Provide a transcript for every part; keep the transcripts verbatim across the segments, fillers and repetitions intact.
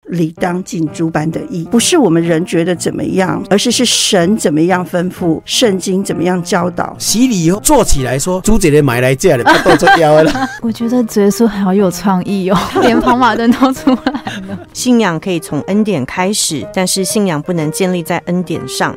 理当尽诸般的义。不是我们人觉得怎么样，而是是神怎么样吩咐，圣经怎么样教导。 洗礼以后做起来说煮一个买来这的不都做掉了我觉得主耶稣好有创意哦，连跑马灯都出来了。 信仰可以从恩典开始，但是信仰不能建立在恩典上。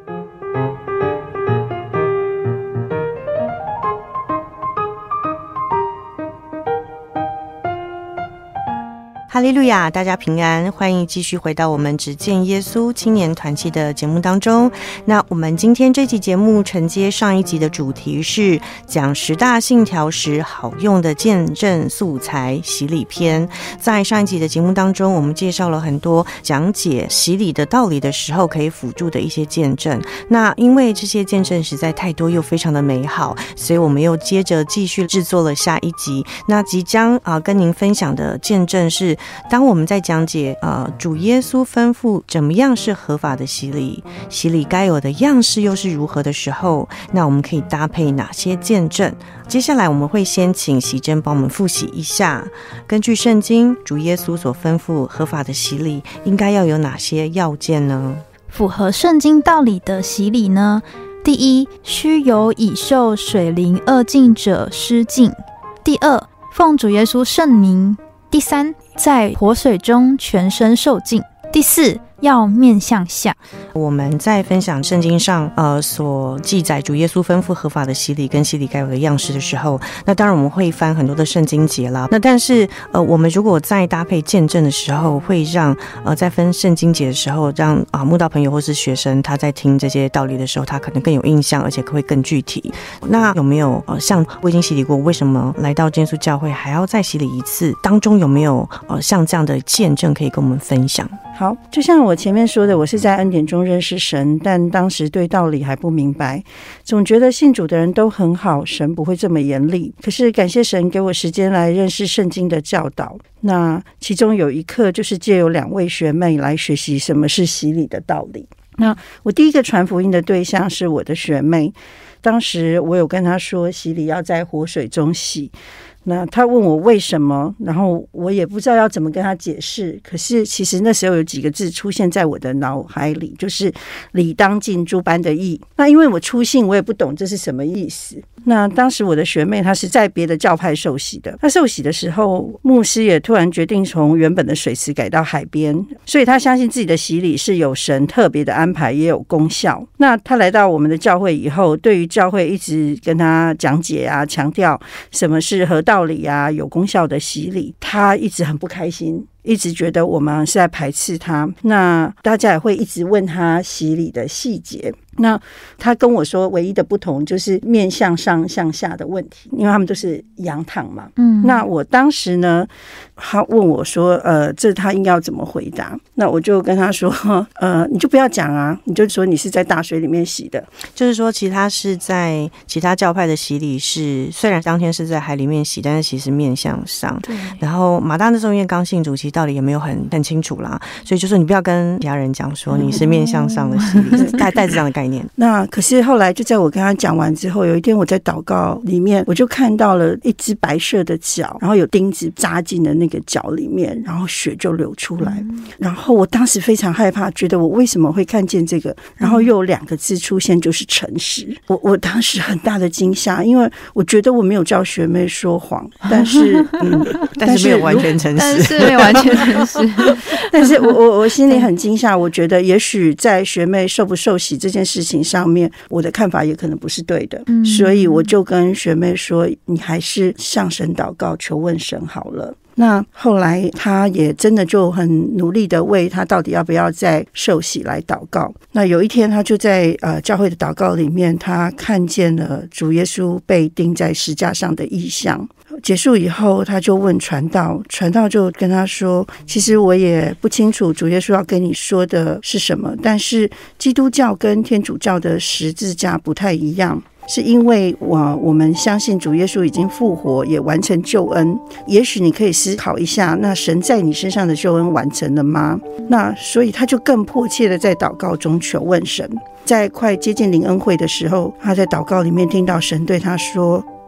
哈利路亚，大家平安，欢迎继续回到我们只见耶稣青年团契的节目当中。那我们今天这期节目承接上一集的主题是讲十大信条时好用的见证素材洗礼篇。在上一集的节目当中，我们介绍了很多讲解洗礼的道理的时候可以辅助的一些见证。那因为这些见证实在太多又非常的美好，所以我们又接着继续制作了下一集。那即将、呃、跟您分享的见证是，当我们在讲解呃主耶稣吩咐怎么样是合法的洗礼，洗礼该有的样式又是如何的时候，那我们可以搭配哪些见证？接下来我们会先请喜珍帮我们复习一下，根据圣经主耶稣所吩咐合法的洗礼应该要有哪些要件呢？ 符合圣经道理的洗礼呢，第一，须有已受水灵二浸者施浸；第二，奉主耶稣圣名；第三，在活水中全身受浸；第四，要面向下。 我们在分享圣经上呃所记载主耶稣吩咐合法的洗礼跟洗礼该有的样式的时候，那当然我们会翻很多的圣经节啦。那但是呃我们如果在搭配见证的时候，会让呃在分圣经节的时候，让啊、呃、慕道朋友或是学生他在听这些道理的时候，他可能更有印象，而且会更具体。那有没有呃像我已经洗礼过，为什么来到耶稣教会还要再洗礼一次？当中有没有呃像这样的见证可以跟我们分享？ 好，就像我前面说的，我是在恩典中认识神，但当时对道理还不明白，总觉得信主的人都很好，神不会这么严厉。可是感谢神给我时间来认识圣经的教导，那其中有一课就是借由两位学妹来学习什么是洗礼的道理。那我第一个传福音的对象是我的学妹，当时我有跟她说洗礼要在活水中洗，那他问我为什么，然后我也不知道要怎么跟他解释。可是其实那时候有几个字出现在我的脑海里，就是理当尽诸般的义。那因为我初信，我也不懂这是什么意思。那当时我的学妹她是在别的教派受洗的，她受洗的时候，牧师也突然决定从原本的水池改到海边，所以她相信自己的洗礼是有神特别的安排，也有功效。那她来到我们的教会以后，对于教会一直跟她讲解啊，强调什么是合道理啊，有功效的洗礼，她一直很不开心，一直觉得我们是在排斥他。那大家也会一直问他洗礼的细节。那他跟我说唯一的不同就是面向上向下的问题，因为他们都是仰躺嘛。嗯，那我当时呢，他问我说呃，这他应该要怎么回答？那我就跟他说呃，你就不要讲啊，你就说你是在大水里面洗的。 就是说其他是在其他教派的洗礼是虽然当天是在海里面洗，但是其实面向上。对。然后马大那时候因为刚信主，其实道理也没有很很清楚啦，所以就说你不要跟其他人讲说你是面向上的洗礼，带带着这样的概念。 那可是后来就在我跟他讲完之后，有一天我在祷告里面，我就看到了一只白色的脚，然后有钉子扎进了那个脚里面，然后血就流出来。嗯、然后我当时非常害怕，觉得我为什么会看见这个？然后又有两个字出现，就是诚实。我我当时很大的惊吓，因为我觉得我没有叫学妹说谎，但是嗯， 但是没有完全诚实， 但是没有完全诚实。 但是我我我心里很惊吓，我觉得也许在学妹受不受洗这件事情上面，我的看法也可能不是对的，嗯、所以我就跟学妹说，你还是向神祷告，求问神好了。那后来他也真的就很努力的为他到底要不要再受洗来祷告。那有一天他就在呃教会的祷告里面，他看见了主耶稣被钉在十架上的异象。结束以后，他就问传道，传道就跟他说，其实我也不清楚主耶稣要跟你说的是什么，但是基督教跟天主教的十字架不太一样，是因为我我们相信主耶稣已经复活，也完成救恩。也许你可以思考一下，那神在你身上的救恩完成了吗？那所以他就更迫切的在祷告中求问神。在快接近灵恩会的时候，他在祷告里面听到神对他说，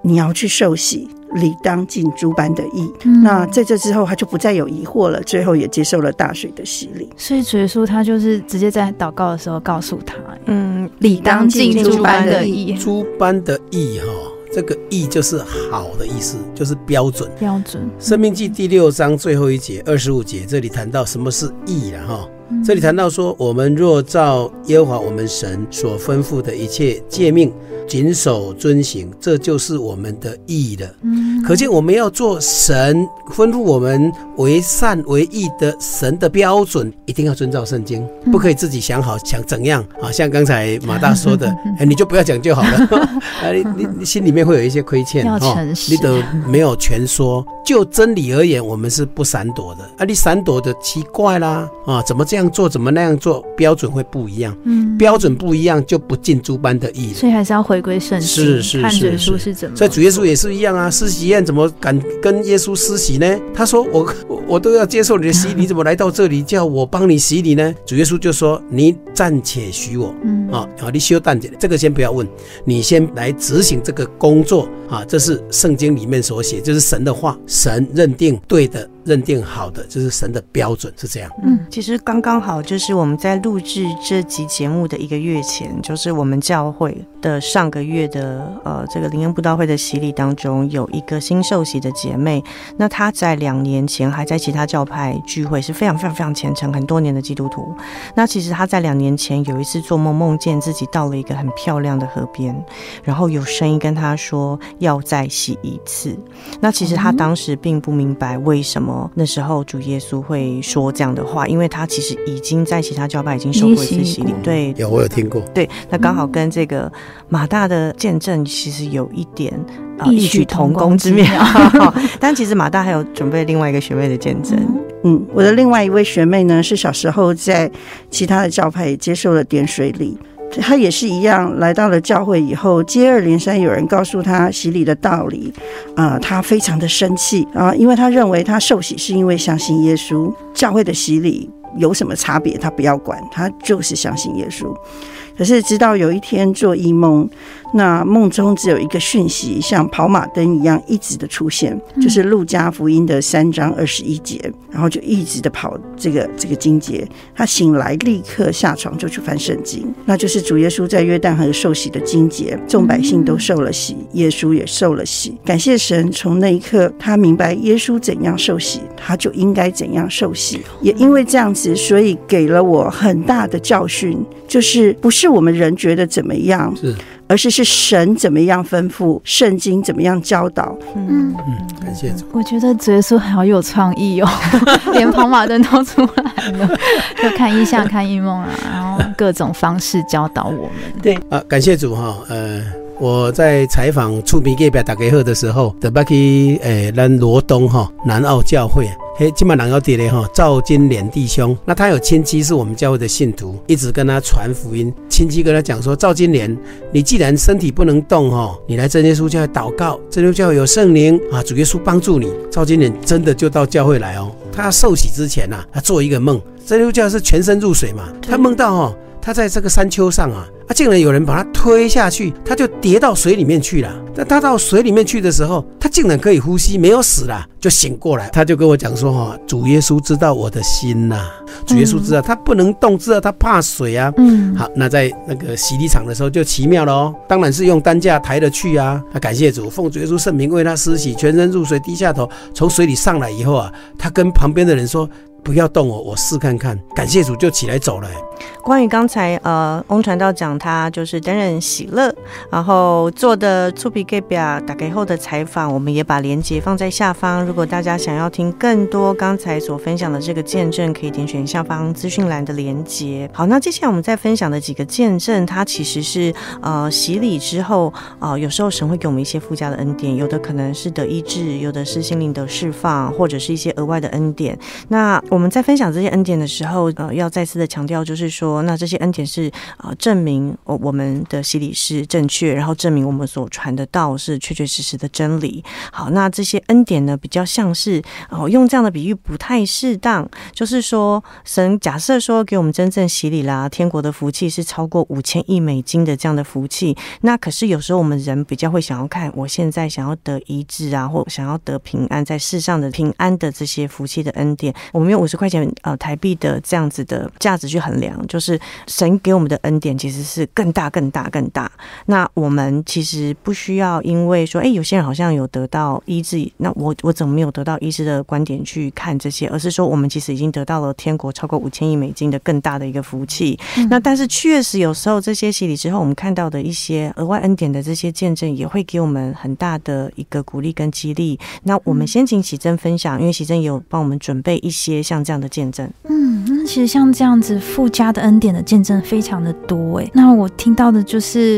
你要去受洗，理当尽诸般的义、嗯、那在这之后他就不再有疑惑了，最后也接受了大水的洗礼。 所以主耶稣他就是直接在祷告的时候告诉他，嗯，理当尽诸般的义。 诸般的义哈，这个义就是好的意思，就是标准。 标准。 申命记第六章最后一节二十五节，这里谈到什么是义了哈。这里谈到说，我们若照耶和华我们神所吩咐的一切诫命谨守遵行，这就是我们的义了、嗯、可见我们要做神吩咐我们为善为义的神的标准，一定要遵照圣经、嗯、不可以自己想好想怎样啊，像刚才马大说的、哎、你就不要讲就好了啊、你, 你, 你心里面会有一些亏欠， 要诚实、 哦、你都没有全说。就真理而言，我们是不闪躲的啊！你闪躲的奇怪啦啊！怎么这样做，怎么那样做，标准会不一样。嗯，标准不一样就不尽诸般的义， 所以还是要回归圣经， 是是是， 看主耶稣是怎么。 所以主耶稣也是一样啊，施洗宴怎么敢跟耶稣施洗呢？他说我我都要接受你的洗，你怎么来到这里叫我帮你洗礼呢？主耶稣就说你暂且许我，嗯啊，你休淡点，这个先不要问，你先来执行这个工作啊，这是圣经里面所写，就是神的话。神认定对的，认定好的，就是神的标准，是这样。 嗯，其实刚刚好就是我们在录制这集节目的一个月前，就是我们教会的上个月的呃这个灵恩布道会的洗礼当中，有一个新受洗的姐妹，那她在两年前还在其他教派聚会，是非常非常非常虔诚很多年的基督徒。那其实她在两年前有一次做梦，梦见自己到了一个很漂亮的河边，然后有声音跟她说要再洗一次。那其实她当时并不明白为什么那时候主耶稣会说这样的话，因为他其实已经在其他教派已经受过一次洗礼。对， 有我有听过。 对，那刚好跟这个马大的见证其实有一点异曲同工之妙。但其实马大还有准备另外一个学妹的见证。 嗯，我的另外一位学妹呢，是小时候在其他的教派也接受了点水礼。他也是一样，来到了教会以后，接二连三有人告诉他洗礼的道理，呃，他非常的生气啊，因为他认为他受洗是因为相信耶稣，教会的洗礼有什么差别他不要管，他就是相信耶稣。可是直到有一天做异梦，那梦中只有一个讯息像跑马灯一样一直的出现，就是路加福音的三章二十一节，然后就一直的跑这个这个经节。他醒来立刻下床就去翻圣经，那就是主耶稣在约旦河受洗的经节，众百姓都受了洗，耶稣也受了洗。感谢神，从那一刻他明白耶稣怎样受洗，他就应该怎样受洗。也因为这样子，所以给了我很大的教训，就是不是我们人觉得怎么样，是而是是神怎么样吩咐，圣经怎么样教导。 嗯嗯，感谢主。 我觉得主耶稣好有创意哦，连跑马灯都出来了，就看异象、看异梦啊，然后各种方式教导我们。 对啊，感谢主哈，呃。我在采访厝边隔壁大家好的时候，就要去诶，咱罗东哈南澳教会，嘿，今晚人要伫咧哈赵金莲弟兄，那他有亲戚是我们教会的信徒，一直跟他传福音。亲戚跟他讲说，赵金莲，你既然身体不能动哈，你来真耶稣教会祷告，真耶稣教会有圣灵啊，主耶稣帮助你。赵金莲真的就到教会来哦。他受洗之前啊，他做一个梦，真耶稣教会是全身入水嘛，他梦到哦。他在这个山丘上啊，啊，竟然有人把他推下去，他就跌到水里面去了。但他到水里面去的时候，他竟然可以呼吸，没有死了，就醒过来。他就跟我讲说哈，主耶稣知道我的心呐、啊，主耶稣知道他不能动，知道他怕水啊。嗯，好，那在那个洗礼场的时候就奇妙了哦，当然是用担架抬得去啊。啊，感谢主，奉主耶稣圣名为他施洗，全身入水，低下头，从水里上来以后啊，他跟旁边的人说。不要动我，我试看看。感谢主，就起来走了。 关于刚才呃，翁传道讲他就是担任喜乐，然后做的厝边隔壁打开后的采访，我们也把连结放在下方。如果大家想要听更多刚才所分享的这个见证，可以点选下方资讯栏的连结。好，那接下来我们再分享的几个见证，它其实是呃洗礼之后，呃有时候神会给我们一些附加的恩典，有的可能是得医治，有的是心灵的释放，或者是一些额外的恩典。那我们在分享这些恩典的时候，呃，要再次的强调，就是说，那这些恩典是呃证明我们的洗礼是正确，然后证明我们所传的道是确确实实的真理。好，那这些恩典呢，比较像是哦、呃，用这样的比喻不太适当，就是说，神假设说给我们真正洗礼啦，天国的福气是超过五千亿美金的这样的福气，那可是有时候我们人比较会想要看，我现在想要得医治啊，或想要得平安，在世上的平安的这些福气的恩典，我们用五十块钱呃台币的这样子的价值去衡量，就是神给我们的恩典其实是更大更大更大。那我们其实不需要因为说，哎、欸，有些人好像有得到医治，那我我怎么没有得到医治的观点去看这些，而是说我们其实已经得到了天国超过五千亿美金的更大的一个福气。嗯、那但是确实有时候这些洗礼之后，我们看到的一些额外恩典的这些见证，也会给我们很大的一个鼓励跟激励。那我们先请喜珍分享，因为喜珍也有帮我们准备一些像这样的见证。 嗯，那其实像这样子附加的恩典的见证非常的多哎。那我听到的就是，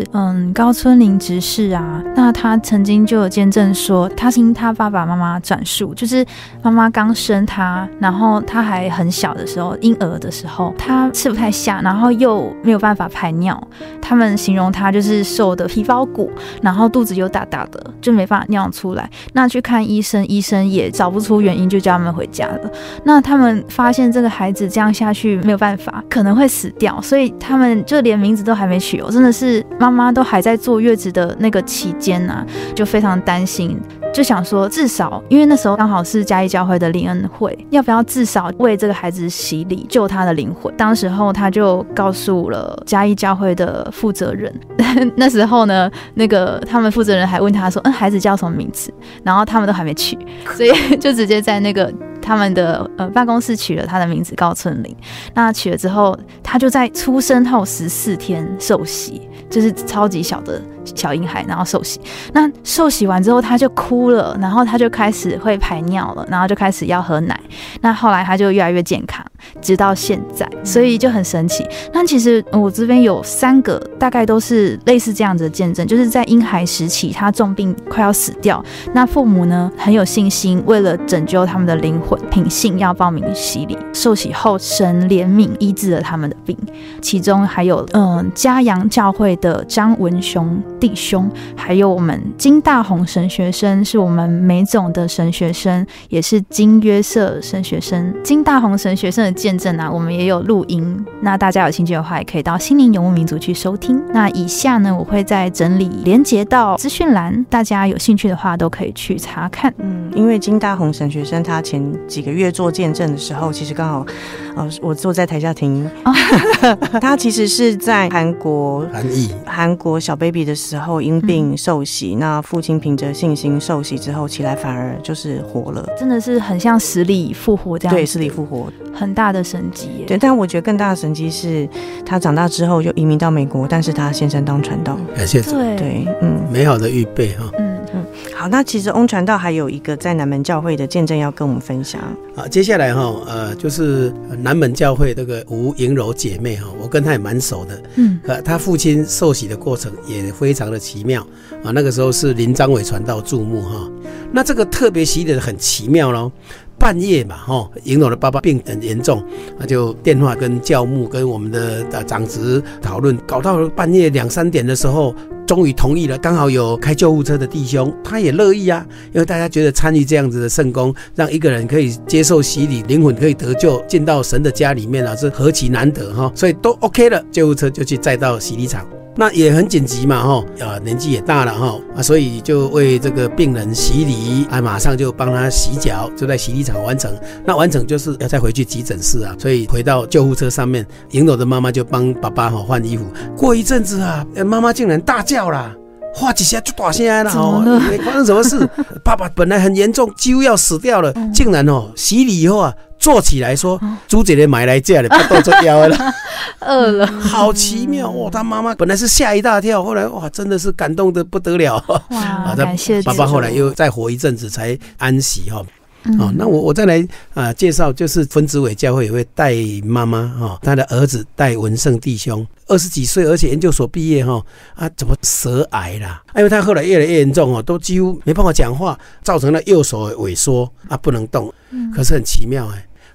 嗯，高春玲执事啊，那他曾经就有见证说，他听他爸爸妈妈转述，就是妈妈刚生他，然后他还很小的时候，婴儿的时候，他吃不太下，然后又没有办法排尿，他们形容他就是瘦的皮包骨，然后肚子又大大的，就没办法尿出来。那去看医生，医生也找不出原因，就叫他们回家了。那他们发现这个孩子这样下去没有办法，可能会死掉，所以他们就连名字都还没取哦，真的是妈妈都还在坐月子的那个期间啊，就非常担心。就想说至少因为那时候刚好是嘉义教会的灵恩会，要不要至少为这个孩子洗礼，救他的灵魂。当时候他就告诉了嘉义教会的负责人那时候呢，那个他们负责人还问他说嗯，孩子叫什么名字，然后他们都还没取，所以就直接在那个他们的呃办公室取了他的名字高春玲。那取了之后，他就在出生后十四天受洗，就是超级小的小婴孩，然后受洗。那受洗完之后，他就哭了，然后他就开始会排尿了，然后就开始要喝奶。那后来他就越来越健康，直到现在，所以就很神奇。那其实我这边有三个，大概都是类似这样子的见证，就是在婴孩时期，他重病快要死掉，那父母呢很有信心，为了拯救他们的灵魂，凭信要报名洗礼。受洗后，神怜悯医治了他们的病。其中还有嗯嘉阳教会的张文雄弟兄，还有我们金大红神学生，是我们美总的神学生，也是金约瑟神学生。金大红神学生的见证啊，我们也有录音，那大家有兴趣的话，也可以到心灵游牧民族去收听。那以下呢，我会再整理连结到资讯栏，大家有兴趣的话都可以去查看。 嗯，因为金大红神学生他前几个月做见证的时候，其实刚好，呃，我坐在台下听，哦、他其实是在韩国韩裔韩国小 baby 的时候因病受洗，嗯、那父亲凭着信心受洗之后起来，反而就是活了， 真的是很像死里复活这样子。 对，死里复活， 很大的神迹耶。 对，但我觉得更大的神迹是他长大之后就移民到美国，但是他先生当传道。 感谢主， 对，嗯， 美好的预备哈。 嗯嗯，好，那其实翁传道还有一个在南门教会的见证要跟我们分享。 好，接下来哈，呃，就是南门教会这个吴莹柔姐妹哈，我跟她也蛮熟的。嗯，呃，她父亲受洗的过程也非常的奇妙啊。那个时候是林章伟传道注目哈。那这个特别洗礼的很奇妙咯。半夜嘛，哈，莹柔的爸爸病很严重，那就电话跟教牧跟我们的长职讨论，搞到半夜两三点的时候，终于同意了。刚好有开救护车的弟兄，他也乐意啊，因为大家觉得参与这样子的圣工，让一个人可以接受洗礼，灵魂可以得救，进到神的家里面啊，是何其难得哈！所以都 OK 了，救护车就去载到洗礼场。那也很紧急嘛，哈，啊，年纪也大了哈，啊，所以就为这个病人洗礼，啊，马上就帮他洗脚，就在洗礼场完成。那完成就是要再回去急诊室啊，所以回到救护车上面，莹柔的妈妈就帮爸爸哈换衣服。过一阵子啊，妈妈竟然大叫啦！哇，几下就大声了哦！发生什么事？爸爸本来很严重，几乎要死掉了，嗯、竟然哦洗礼以后啊，坐起来说：“朱姐姐买来这了，不动作腰了， 饿了。” 好奇妙哦！他妈妈本来是吓一大跳，后来哇，真的是感动得不得了。 哇，感谢爸爸后来又再活一阵子才安息哈。嗯哦、那我我再来啊、呃、介绍，就是分子尾教会有位戴妈妈哈，她的儿子戴文胜弟兄，二十几岁，而且研究所毕业哈啊，怎么舌癌啦？因为他后来越来越严重哦，都几乎没办法讲话，造成了右手萎缩啊，不能动。嗯、可是很奇妙哎，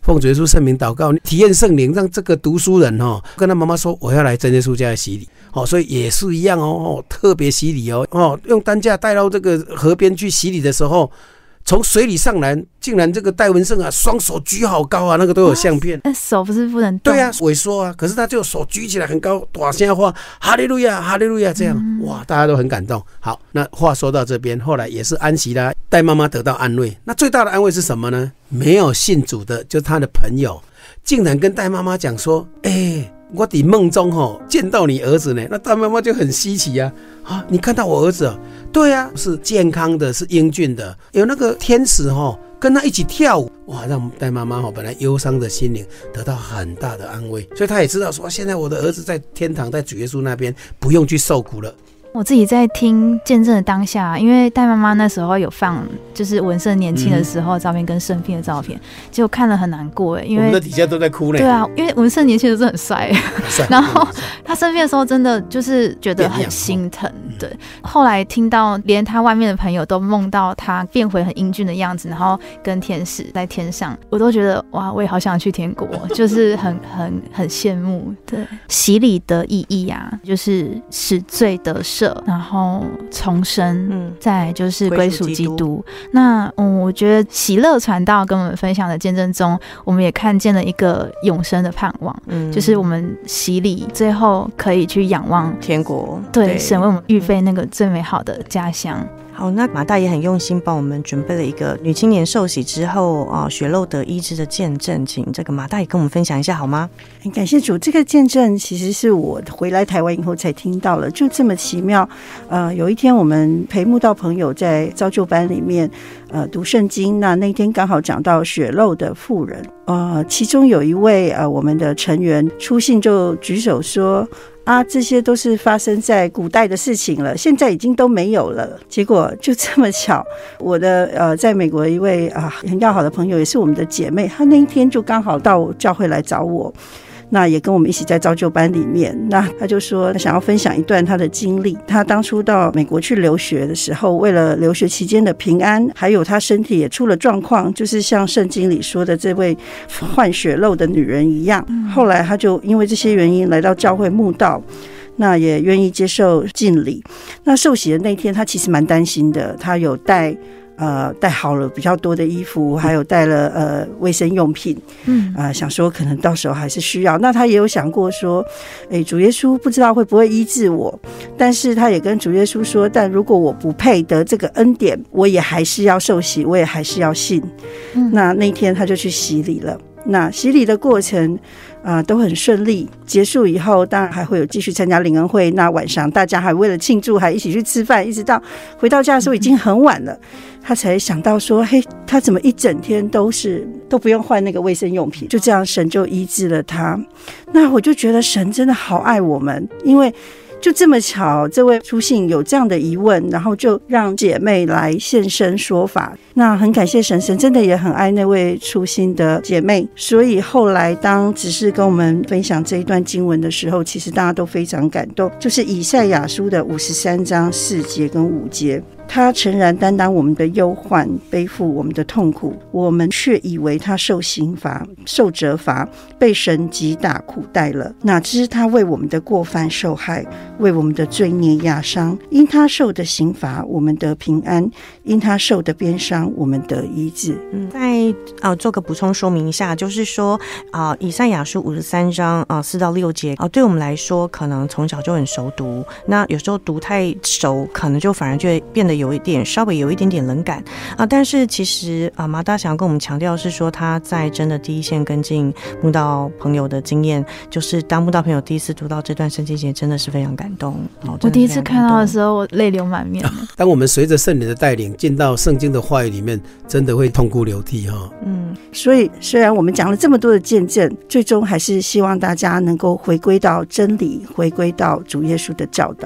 奉主耶稣圣名祷告，体验圣灵，让这个读书人哦跟他妈妈说我要来真耶稣家的洗礼。哦，所以也是一样 哦, 哦特别洗礼哦哦，用担架带到这个河边去洗礼的时候，从水里上来，竟然这个戴文胜啊，双手举好高啊，那个都有相片。 那、啊、手不是不能动？ 对啊，萎缩啊，可是他就手举起来很高，大声话哈利路亚，哈利路亚，这样、嗯、哇，大家都很感动。好，那话说到这边，后来也是安息啦，戴妈妈得到安慰。那最大的安慰是什么呢？没有信主的，就是他的朋友，竟然跟戴妈妈讲说，哎、欸。我在梦中吼见到你儿子呢，那大妈妈就很稀奇啊！啊，你看到我儿子啊？对啊，是健康的，是英俊的，有那个天使吼跟他一起跳舞，哇，让戴妈妈吼本来忧伤的心灵得到很大的安慰，所以他也知道说，现在我的儿子在天堂，在主耶稣那边，不用去受苦了。 我自己在听见证的当下，因为戴妈妈那时候有放就是文胜年轻的时候的照片跟生病的照片，结果看了很难过，因为我们的底下都在哭嘞。 对啊，因为文胜年轻的时候很帅，然后他生病的时候真的就是觉得很心疼。对，后来听到连他外面的朋友都梦到他变回很英俊的样子，然后跟天使在天上，我都觉得哇，我也好想去天国，就是很很很羡慕。对，洗礼的意义啊，就是使罪得赦，然后重生，嗯，再来就是归属基督。那嗯，我觉得喜乐传道跟我们分享的见证中，我们也看见了一个永生的盼望，嗯，就是我们洗礼最后可以去仰望天国， 对，对神为我们预备那个最美好的家乡。 好，那马大也很用心帮我们准备了一个女青年受洗之后啊血漏得医治的见证，请这个马大也跟我们分享一下好吗？ 很感谢主，这个见证其实是我回来台湾以后才听到了，就这么奇妙。呃，有一天我们陪慕道朋友在造就班里面呃读圣经，那那天刚好讲到血漏的妇人，呃，其中有一位呃我们的成员初信就举手说，啊，这些都是发生在古代的事情了，现在已经都没有了。结果就这么巧，我的呃，在美国一位啊很要好的朋友，也是我们的姐妹，她那一天就刚好到教会来找我，那也跟我们一起在造就班里面。那她就说她想要分享一段她的经历。她当初到美国去留学的时候，为了留学期间的平安，还有她身体也出了状况，就是像圣经里说的这位患血漏的女人一样。后来她就因为这些原因来到教会慕道，那也愿意接受浸礼。那受洗的那天，她其实蛮担心的，她有带呃，带好了比较多的衣服，还有带了呃卫生用品，嗯，啊、呃，想说可能到时候还是需要。那他也有想过说，哎，主耶稣不知道会不会医治我，但是他也跟主耶稣说，但如果我不配得这个恩典，我也还是要受洗，我也还是要信。嗯、那那天他就去洗礼了。那洗礼的过程啊、呃、都很顺利，结束以后当然还会有继续参加灵恩会，那晚上大家还为了庆祝还一起去吃饭，一直到回到家的时候已经很晚了，他才想到说，嘿，他怎么一整天都是都不用换那个卫生用品，就这样神就医治了他。那我就觉得神真的好爱我们，因为就这么巧，这位初信有这样的疑问，然后就让姐妹来现身说法。那很感谢神，神真的也很爱那位初信的姐妹，所以后来当执事跟我们分享这一段经文的时候，其实大家都非常感动，就是以赛亚书的五十三章四节跟五节。他诚然担当我们的忧患，背负我们的痛苦，我们却以为他受刑罚，受责罚，被神击打苦待了。哪知他为我们的过犯受害，为我们的罪孽压伤。因他受的刑罚，我们得平安；因他受的鞭伤，我们得医治。 嗯，再呃做个补充说明一下，就是说啊、呃，以赛亚书五十三章啊四到六节啊、呃，对我们来说可能从小就很熟读，那有时候读太熟，可能就反而就会变得有一点稍微有一点点冷感啊，但是其实啊，马大想要跟我们强调是说，他在真的第一线跟进慕道朋友的经验，就是当慕道朋友第一次读到这段圣经节，真的是非常感动。 哦、我第一次看到的时候，我泪流满面。 当我们随着圣灵的带领进到圣经的话语里面，真的会痛哭流涕哈。 嗯，所以虽然我们讲了这么多的见证，最终还是希望大家能够回归到真理，回归到主耶稣的教导。 嗯。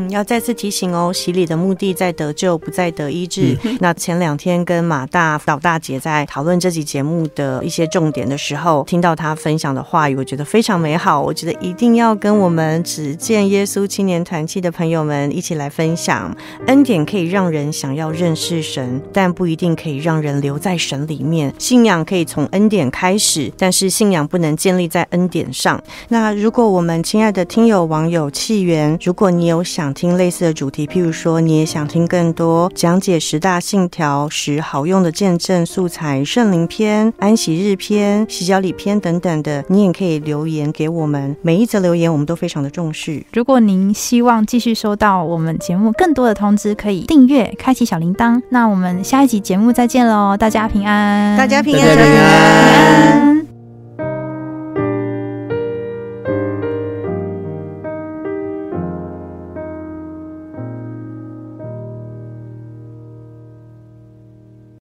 嗯，要再次提醒哦，洗礼的目的在得救，不在得医治。嗯、那前两天跟马大老大姐在讨论这集节目的一些重点的时候，听到她分享的话语，我觉得非常美好。我觉得一定要跟我们只见耶稣青年团契的朋友们一起来分享。恩典可以让人想要认识神，但不一定可以让人留在神里面。信仰可以从恩典开始，但是信仰不能建立在恩典上。那如果我们亲爱的听友网友契缘，如果你有想听类似的主题，譬如说你也想听更多讲解十大信条、十好用的见证素材、圣灵篇、安息日篇、洗脚礼篇等等的，你也可以留言给我们，每一则留言我们都非常的重视。 如果您希望继续收到我们节目更多的通知，可以订阅开启小铃铛。那我们下一集节目再见咯，大家平安， 大家平安， 大家平安。